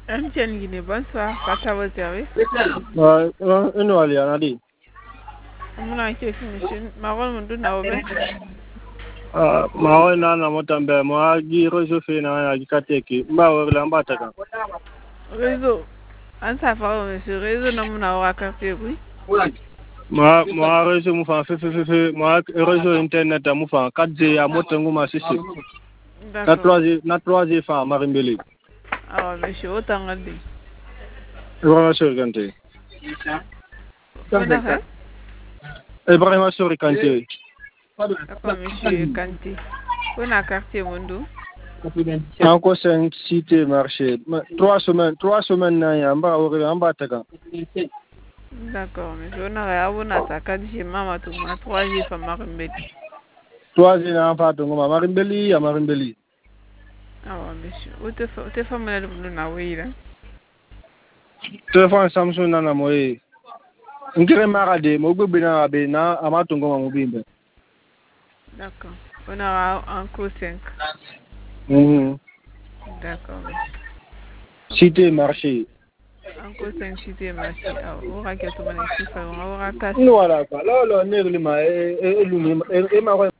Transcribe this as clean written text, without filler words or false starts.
MTN Guinée, bonsoir. Passe à votre service. Une waliana di. Mon enquête, monsieur. Marron, mon doute, n'a Ma na na motambe mo gi réseau fe na ya kateki mba wala mba taka. Réseau. En ça va, monsieur. Réseau, non, mon aura café, oui. Ma réseau mu fa fe ma réseau internet mu fa 4G ya motangu ma sisi. D'accord. Na 3G fa marimbeli. Ah, monsieur, autant regarder. Ibrahima Sori Kanté. Ibrahima Sori Kanté. D'accord, monsieur Kanté. On a quartier Mondo. Encore 5 cités marché. 3 semaines na ya mba wala mba taka. D'accord, monsieur. On a sa 4G, maman, tout ma 3G, femme marimbeli. 3G na fa to ngoma marimbeli ya marimbeli. Ah, monsieur. Où te femme là, nous n'a oui là. Téléphone Samsung nana moye. Ngire marade mo gbegbe na be na amato ngoma mo bimbe. D'accord. On a encore 5. D'accord, monsieur. Cité marché. Encore 5 cités marché. Ah, on aura qu'à tout le monde ici, on aura casse. Voilà quoi. Là, on est le ma et